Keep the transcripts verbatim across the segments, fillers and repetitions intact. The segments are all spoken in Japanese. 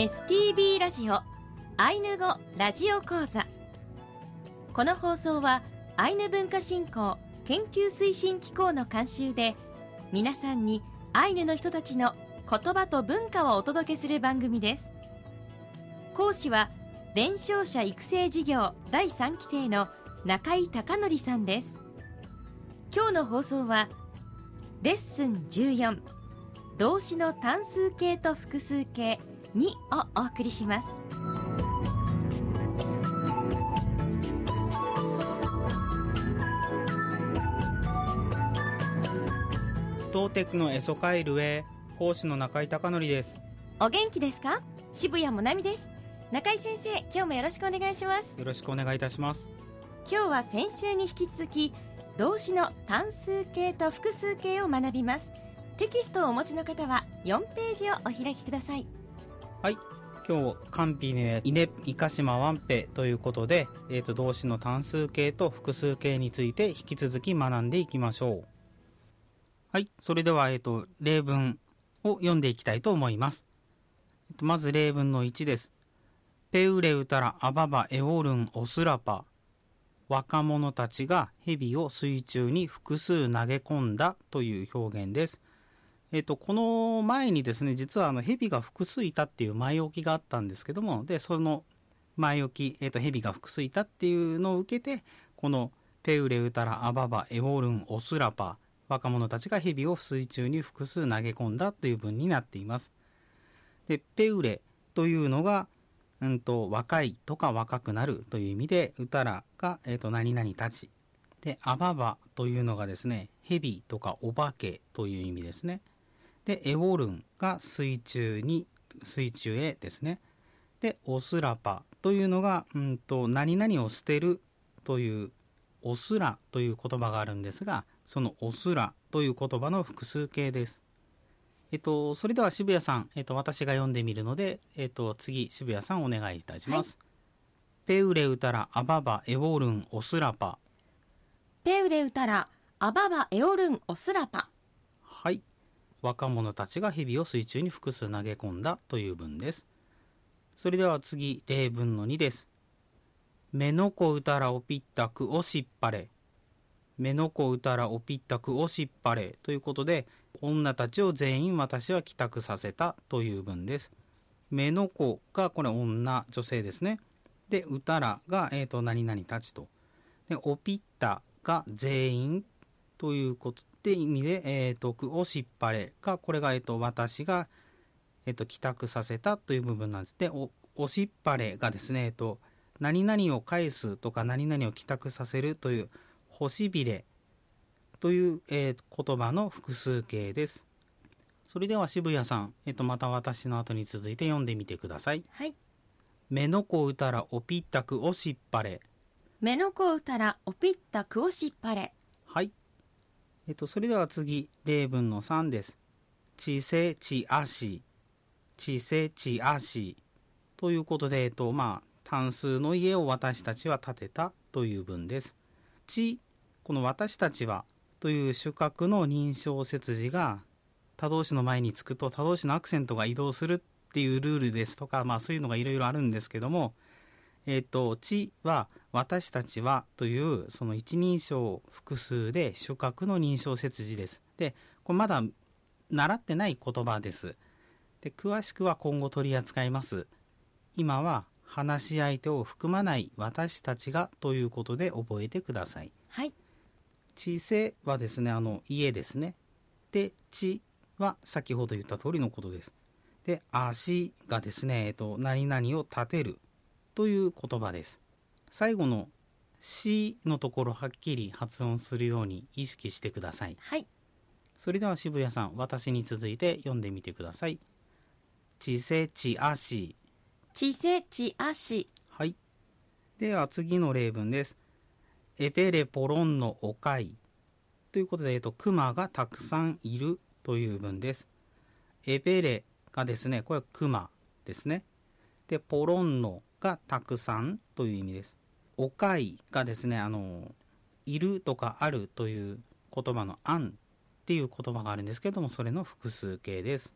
エスティービー ラジオアイヌ語ラジオ講座。この放送はアイヌ文化振興研究推進機構の監修で、皆さんにアイヌの人たちの言葉と文化をお届けする番組です。講師は伝承者育成事業だいさんきせいの中井貴則さんです。今日の放送はレッスンじゅうよん、動詞の単数形と複数形にをお送りします。 東テクのエソカイルへ、講師の中井貴則です。 お元気ですか？渋谷もなみです。中井先生、今日もよろしくお願いします。 よろしくお願いいたします。 今日は先週に引き続き動詞の単数形と複数形を学びます。テキストをお持ちの方はよんページをお開きください。 はい、今日カンピネイネイカシマワンペということで、えーと、動詞の単数形と複数形について引き続き学んでいきましょう。はい、それでは、えーと、例文を読んでいきたいと思います。えーと、まず例文のいちです。ペウレウタラアババエオルンオスラパ。若者たちが蛇を水中に複数投げ込んだという表現です。えっと、この前にですね、実はあの蛇が複数いたっていう前置きがあったんですけども、で、その前置き、えっと、蛇が複数いたっていうのを受けて、このペウレウタラアババエオルンオスラパ、若者たちが蛇を水中に複数投げ込んだという文になっています。で、ペウレというのが、うんと、若いとか若くなるという意味で、ウタラが、えっと、何々たち。で、アババというのがですね、蛇とかお化けという意味ですね。で、エオルンが水中に、水中へですね。で、オスラパというのが、うんと、何々を捨てるという、オスラという言葉があるんですが、そのオスラという言葉の複数形です。えっと、それでは渋谷さん、えっと、私が読んでみるので、えっと、次、渋谷さんお願いいたします。はい、ペウレウタラアババエオルンオスラパ。 ペウレウタラアババエオルンオスラパ。 はい。若者たちが蛇を水中に複数投げ込んだという文です。それでは次、例文のにです。メノコウタラオピッタクオシッパレ。メノコウタラオピッタクオシッパレということで、女たちを全員私は帰宅させたという文です。メノコがこれ女、女性ですね。で、ウタラが、えーと、何々たちと。で、オピッタが全員ということで意味で、えーと、クオシッパレが、これが、えーと、私が、えーと、帰宅させたという部分なんです。で、お、オシッパレがですね、えーと、何々を返すとか何々を帰宅させるという、ホシビレという、えー、言葉の複数形です。それでは渋谷さん、えーと、また私の後に続いて読んでみてください。 はい。 メノコウタラオピッタクオシッパレ。 メノコウタラオピッタクオシッパレ。 はい。えっと、それでは次、例文のさんです。チセチアシ。チセチアシ。ということで、えっと、まあ、単数の家を私たちは建てたという文です。チ、この私たちはという主格の認証接字が、他動詞の前につくと他動詞のアクセントが移動するっていうルールですとか、まあそういうのがいろいろあるんですけども、えっと、ちは、私たちはという、その一人称複数で主格の認証接字です。で、これまだ習ってない言葉です。で、詳しくは今後取り扱います。今は、話し相手を含まない私たちがということで覚えてください。 はい。 ちせはですね、あの、家ですね。で、ちは先ほど言った通りのことです。で、足がですね、えっと、何々を立てるという言葉です。最後のしのところはっきり発音するように意識してください。 はい。 それでは渋谷さん、私に続いて読んでみてください。ちせちあし。 ちせちあし。 はい。では次の例文です。エペレポロンのおかい。ということで、えっと、クマがたくさんいるという文です。エペレがですね、これはクマですね。で、ポロンノがたくさんという意味です。おかいがですね、あの、いるとかあるという言葉のあんっていう言葉があるんですけども、それの複数形です。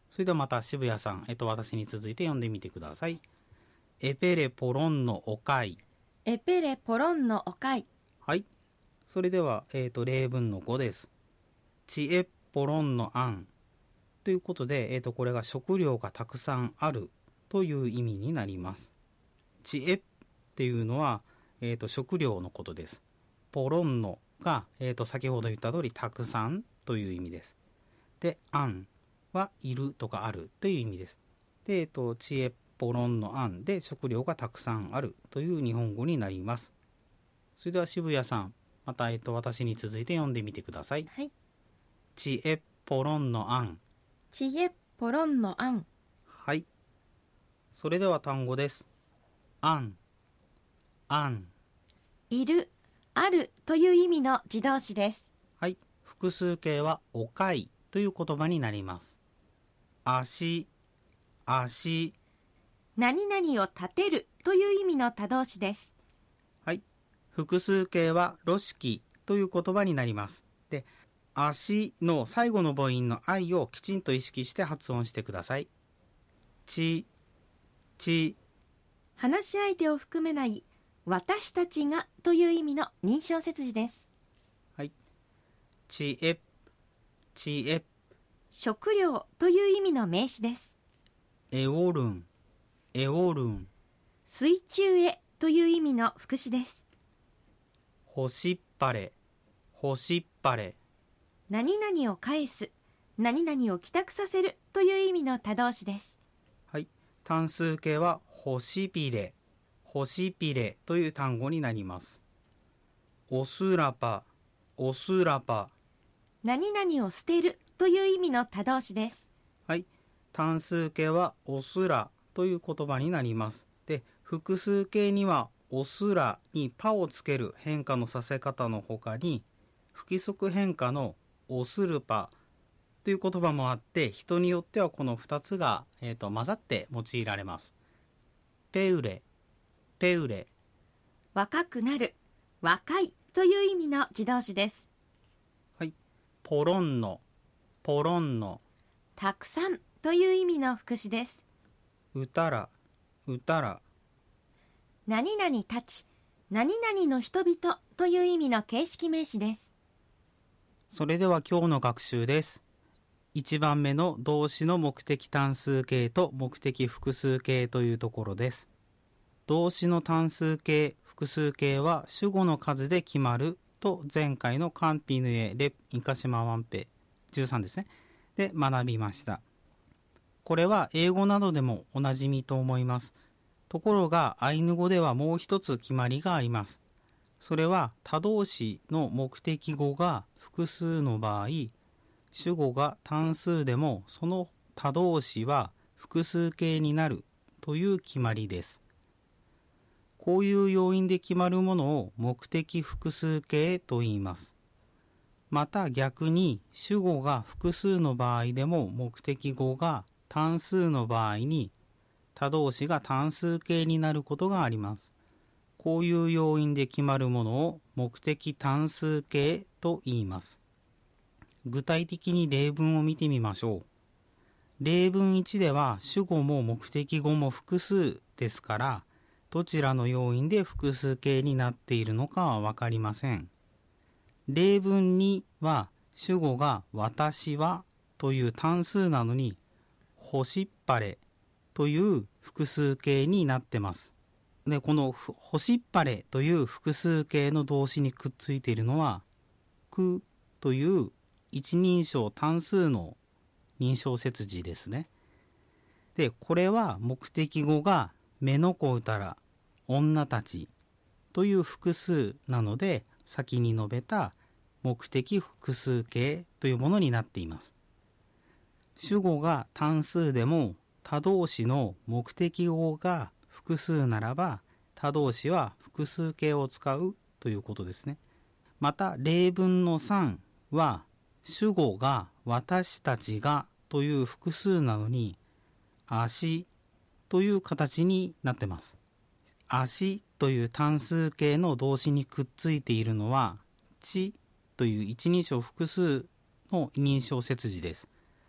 それではまた渋谷さん、えっと、私に続いて読んでみてください。エペレポロンのおかい。 エペレポロンのおかい。 はい。それでは、えっと、例文のごです。チエポロンのアン。ということで、えっと、これが食料がたくさんあるという意味になります。チエっていうのは、えっと、食料のことです。ポロンのが、えっと、先ほど言った通りたくさんという意味です。で、アンはいるとかあるという意味です。で、えっと、チエポロンのアンで食料がたくさんあるという日本語になります。それでは渋谷さん、また、えっと、私に続いて読んでみてください。 はい。 チエポロンのアン。 チエポロンのアン。 はい。それでは単語です。アン、アン。 いる、あるという意味の自動詞です。 はい。複数形はおかいという言葉になります。足、足。 何々を立てるという意味の他動詞です。 はい。複数形はロシキという言葉になります。で、足の最後の母音の愛をきちんと意識して発音してください。ち、ち。 話し相手を含めない私たちがという意味の認証接字です。 はい。ちえ、ちえ。 食料という意味の名詞です。 えおるん、えおるん。 水中へという意味の副詞です。 干しっぱれ、干しっぱれ。 何々を返す、何々を帰宅させるという意味の他動詞です。 はい。単数形は干しびれ、干しびれという単語になります。おすらぱ、おすらぱ。 何々を捨てるという意味の他動詞です。 はい。単数形はおすらという言葉になります。で、複数形にはおすらにパをつける変化のさせ方のほかに、不規則変化のおするぱという言葉もあって、人によってはこのふたつが、えーと、混ざって用いられます。ペウレ、ペウレ。 若くなる、若いという意味の自動詞です。 はい。ポロンノ、ポロンノ。 たくさんという意味の副詞です。 うたら、うたら。 何々たち、何々の人々という意味の形式名詞です。 それでは今日の学習です。いちばんめの動詞の目的単数形と目的複数形というところです。動詞の単数形、複数形は主語の数で決まると前回のカンピヌエレイカシマワンペじゅうさんですね。で学びました。これは英語などでもおなじみと思います。ところがアイヌ語ではもう一つ決まりがあります。それは他動詞の目的語が複数の場合、主語が単数でもその他動詞は複数形になるという決まりです。こういう要因で決まるものを目的複数形と言います。また逆に主語が複数の場合でも目的語が単数の場合に他動詞が単数形になることがあります。こういう要因で決まるものを目的単数形と言います。具体的に例文を見てみましょう。例文いちでは主語も目的語も複数ですから、どちらの要因で複数形になっているのかはわかりません。例文には主語が私はという単数なのに、干しっぱれという複数形になってます。で、この干しっぱれという複数形の動詞にくっついているのは、くという一人称単数の認証接字ですね。で、これは目的語が目の子うたら、女たちという複数なので、先に述べた目的複数形というものになっています。主語が単数でも他動詞の目的語が複数ならば、他動詞は複数形を使うということですね。また例文のさんは主語が私たちがという複数なのに足という形になってます。足という単数形の動詞にくっついているのはちという一人称複数の認証接字です。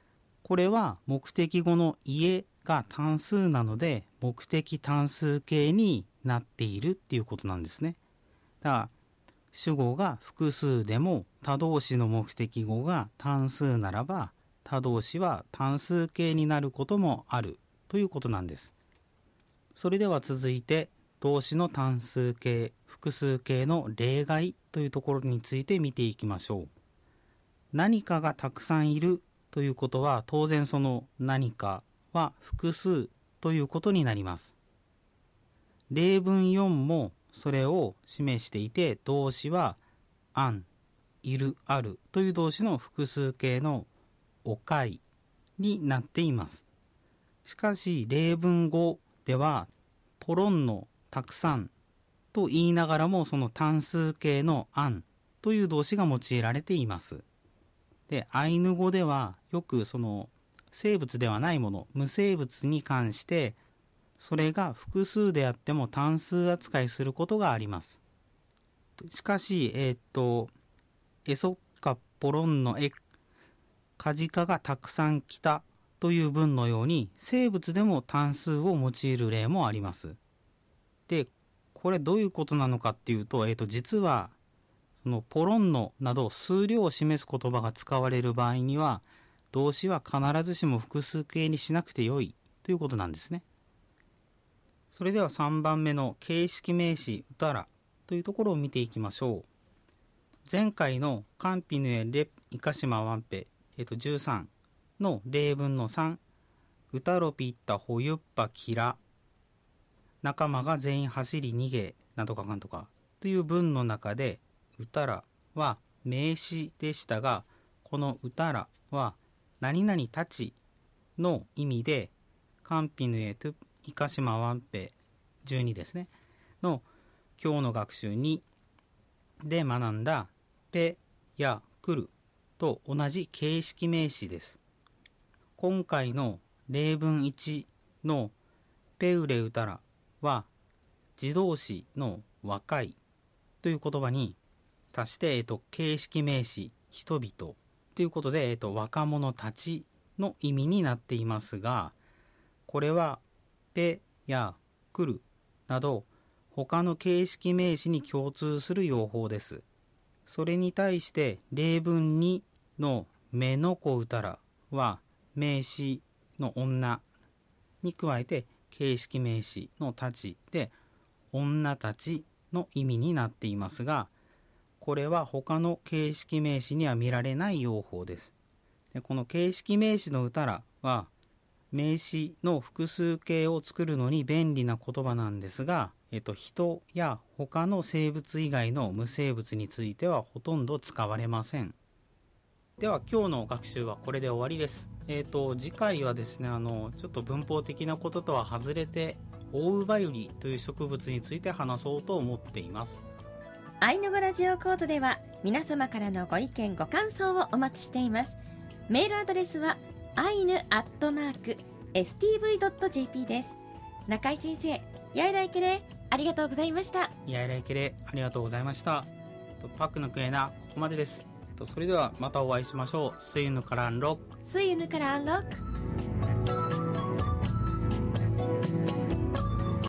これは目的語の家が単数なので目的単数形になっているっていうことなんですね。だから主語が複数でも他動詞の目的語が単数ならば他動詞は単数形になることもあるということなんです。それでは続いて動詞の単数形複数形の例外というところについて見ていきましょう。何かがたくさんいるということは当然その何かは複数ということになります。例文よんもそれを示していて動詞はあん、いる、あるという動詞の複数形のおかいになっています。しかし例文ごではポロンのたくさんと言いながらもその単数形のあんという動詞が用いられています。で、アイヌ語ではよくその生物ではないもの、無生物に関してそれが複数であっても単数扱いすることがあります。しかし、えー、っと、エソッカポロンのエ、カジカがたくさん来たという文のように生物でも単数を用いる例もあります。で、これどういうことなのかっていうと、えー、っと実はそのポロンノなど数量を示す言葉が使われる場合には動詞は必ずしも複数形にしなくてよいということなんですね。それではさんばんめの形式名詞うたらというところを見ていきましょう。前回のカンピヌエレイカシマワンペ、えっと、じゅうさんの例文のさん、うたろぴったほゆっぱきら、仲間が全員走り逃げなどかかんとかという文の中でうたらは名詞でしたが、このうたらは何々たちの意味でカンピヌエトゥイカシマワンペじゅうにですねの今日の学習にで学んだペや来ると同じ形式名詞です。今回の例文いちのペウレウタラは自動詞の若いという言葉に足して、えっと、形式名詞人々ということで、えっと、若者たちの意味になっていますが、これはペや来るなど他の形式名詞に共通する用法です。それに対して例文にのめのこうたらは名詞の女に加えて形式名詞のたちで女たちの意味になっていますが、これは他の形式名詞には見られない用法です。で、この形式名詞のうたらは名詞の複数形を作るのに便利な言葉なんですが、えっと、人や他の生物以外の無生物についてはほとんど使われません。では今日の学習はこれで終わりです。えっと、次回はですね、あのちょっと文法的なこととは外れてオウバユリという植物について話そうと思っています。 アイヌ語ラジオ講座では皆様からのご意見ご感想をお待ちしています。メールアドレスはアイヌアットマーク エスティーブイドットジェーピー です。中井先生、やいらいけれありがとうございました。 やいらいけれありがとうございました。パックのクエナここまでです。それではまたお会いしましょう。スイヌからんロックスイヌからんロック